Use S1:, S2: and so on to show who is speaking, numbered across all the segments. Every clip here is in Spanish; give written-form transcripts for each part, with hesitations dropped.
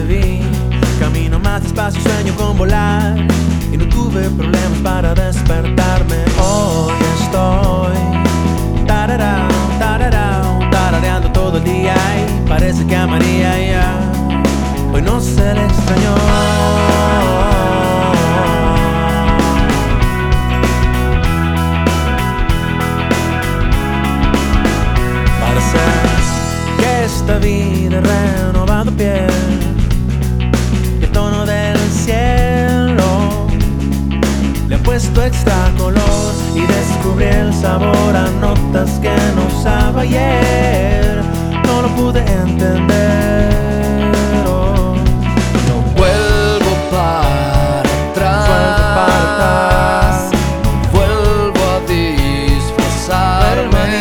S1: vi. Camino más despacio, sueño con volar y no tuve problemas para despertarme. Hoy estoy tararao, tararao, tarareando todo el día y parece que a María ya hoy no se le extrañó. Esta vida he renovado piel y el tono del cielo le he puesto extra color y descubrí el sabor a notas que no usaba ayer. No lo pude entender.
S2: No vuelvo para atrás, no vuelvo a disfrazarme.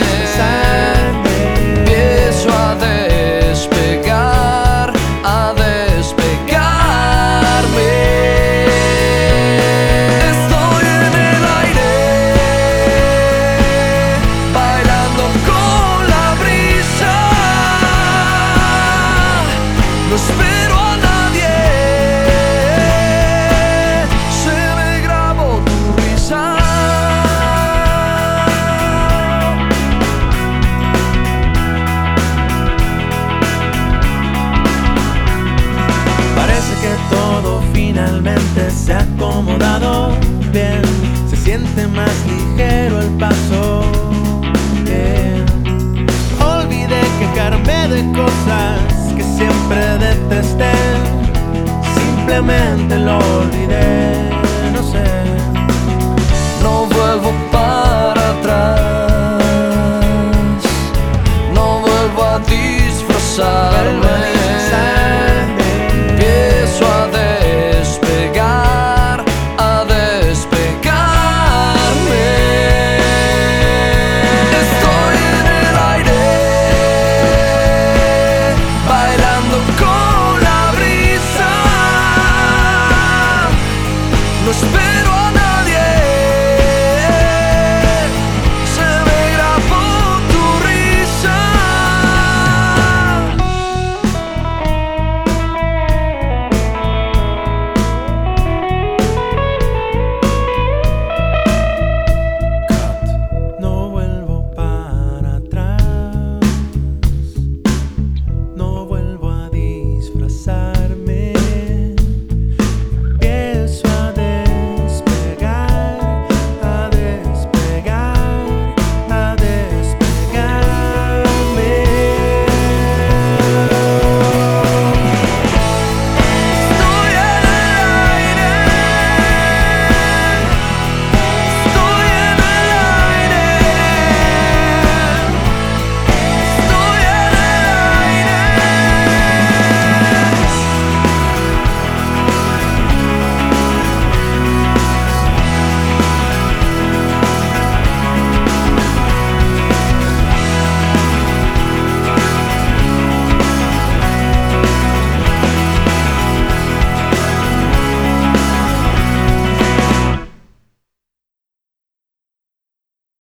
S2: No espero a nadie, se me grabó tu risa.
S1: Parece que todo finalmente se ha acomodado bien, se siente más ligero el paso. Olvidé quejarme de cosas que siempre detesté, simplemente lo olvidé, no sé.
S2: No vuelvo para atrás, no vuelvo a disfrazar.